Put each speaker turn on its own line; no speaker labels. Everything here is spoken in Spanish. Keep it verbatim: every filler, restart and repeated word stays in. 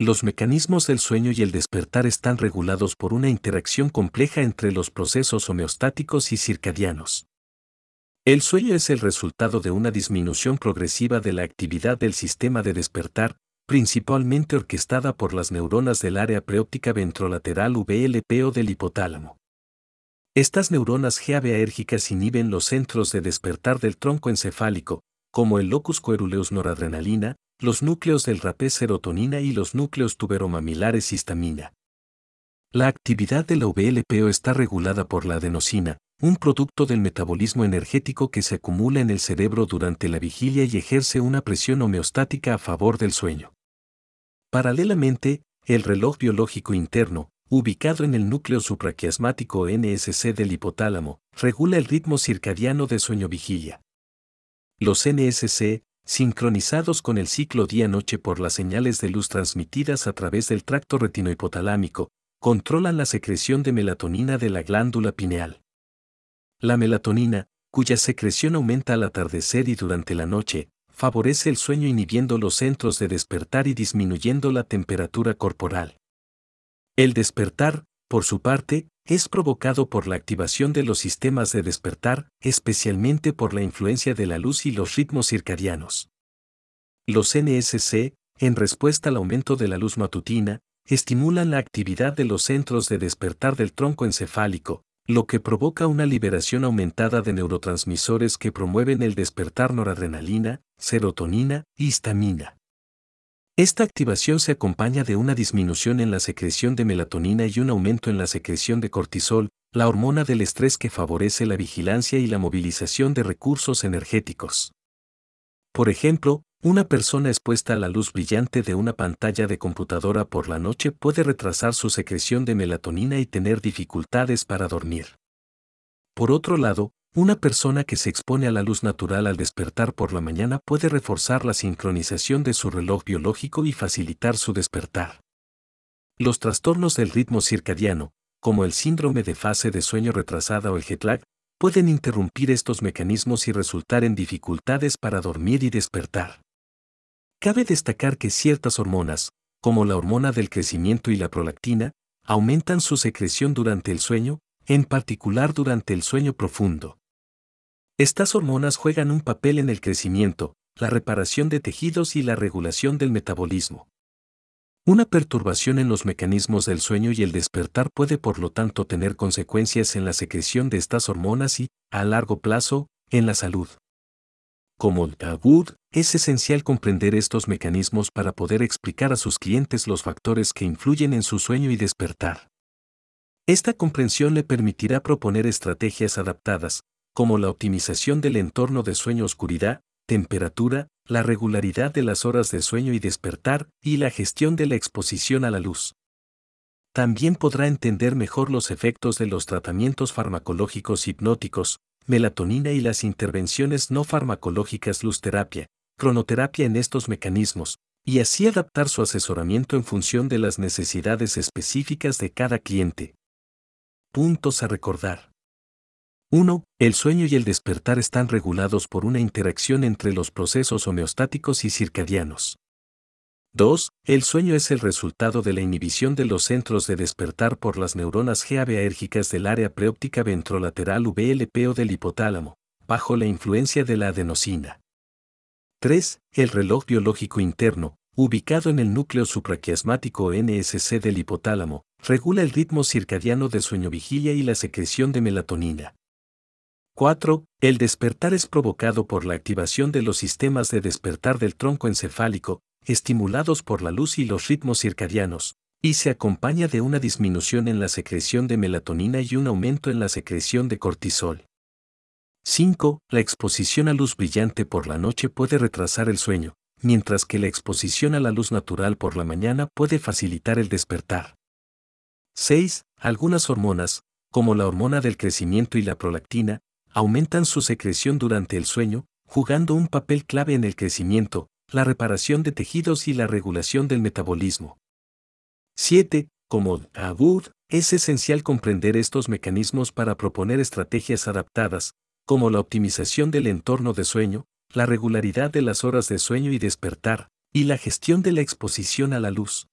Los mecanismos del sueño y el despertar están regulados por una interacción compleja entre los procesos homeostáticos y circadianos. El sueño es el resultado de una disminución progresiva de la actividad del sistema de despertar, principalmente orquestada por las neuronas del área preóptica ventrolateral V L P o del hipotálamo. Estas neuronas GABAérgicas inhiben los centros de despertar del tronco encefálico, como el locus coeruleus noradrenalina, los núcleos del rapé serotonina y los núcleos tuberomamilares histamina. La actividad de la V L P O está regulada por la adenosina, un producto del metabolismo energético que se acumula en el cerebro durante la vigilia y ejerce una presión homeostática a favor del sueño. Paralelamente, el reloj biológico interno, ubicado en el núcleo supraquiasmático N S C del hipotálamo, regula el ritmo circadiano de sueño-vigilia. Los N S C, sincronizados con el ciclo día-noche por las señales de luz transmitidas a través del tracto retinohipotalámico, controlan la secreción de melatonina de la glándula pineal. La melatonina, cuya secreción aumenta al atardecer y durante la noche, favorece el sueño inhibiendo los centros de despertar y disminuyendo la temperatura corporal. El despertar, por su parte, es provocado por la activación de los sistemas de despertar, especialmente por la influencia de la luz y los ritmos circadianos. Los N S C, en respuesta al aumento de la luz matutina, estimulan la actividad de los centros de despertar del tronco encefálico, lo que provoca una liberación aumentada de neurotransmisores que promueven el despertar noradrenalina, serotonina y histamina. Esta activación se acompaña de una disminución en la secreción de melatonina y un aumento en la secreción de cortisol, la hormona del estrés que favorece la vigilancia y la movilización de recursos energéticos. Por ejemplo, una persona expuesta a la luz brillante de una pantalla de computadora por la noche puede retrasar su secreción de melatonina y tener dificultades para dormir. Por otro lado, una persona que se expone a la luz natural al despertar por la mañana puede reforzar la sincronización de su reloj biológico y facilitar su despertar. Los trastornos del ritmo circadiano, como el síndrome de fase de sueño retrasada o el jet lag, pueden interrumpir estos mecanismos y resultar en dificultades para dormir y despertar. Cabe destacar que ciertas hormonas, como la hormona del crecimiento y la prolactina, aumentan su secreción durante el sueño, en particular durante el sueño profundo. Estas hormonas juegan un papel en el crecimiento, la reparación de tejidos y la regulación del metabolismo. Una perturbación en los mecanismos del sueño y el despertar puede por lo tanto tener consecuencias en la secreción de estas hormonas y, a largo plazo, en la salud. Como Wood, es esencial comprender estos mecanismos para poder explicar a sus clientes los factores que influyen en su sueño y despertar. Esta comprensión le permitirá proponer estrategias adaptadas, como la optimización del entorno de sueño-oscuridad, temperatura, la regularidad de las horas de sueño y despertar, y la gestión de la exposición a la luz. También podrá entender mejor los efectos de los tratamientos farmacológicos hipnóticos, melatonina y las intervenciones no farmacológicas luz terapia, cronoterapia en estos mecanismos, y así adaptar su asesoramiento en función de las necesidades específicas de cada cliente. Puntos a recordar. uno. El sueño y el despertar están regulados por una interacción entre los procesos homeostáticos y circadianos. dos. El sueño es el resultado de la inhibición de los centros de despertar por las neuronas GABAérgicas del área preóptica ventrolateral V L P o del hipotálamo, bajo la influencia de la adenosina. tres. El reloj biológico interno, ubicado en el núcleo supraquiasmático N S C del hipotálamo, regula el ritmo circadiano de sueño-vigilia y la secreción de melatonina. cuatro. El despertar es provocado por la activación de los sistemas de despertar del tronco encefálico, estimulados por la luz y los ritmos circadianos, y se acompaña de una disminución en la secreción de melatonina y un aumento en la secreción de cortisol. cinco. La exposición a luz brillante por la noche puede retrasar el sueño, mientras que la exposición a la luz natural por la mañana puede facilitar el despertar. seis. Algunas hormonas, como la hormona del crecimiento y la prolactina, aumentan su secreción durante el sueño, jugando un papel clave en el crecimiento, la reparación de tejidos y la regulación del metabolismo. siete. Como Wood, es esencial comprender estos mecanismos para proponer estrategias adaptadas, como la optimización del entorno de sueño, la regularidad de las horas de sueño y despertar, y la gestión de la exposición a la luz.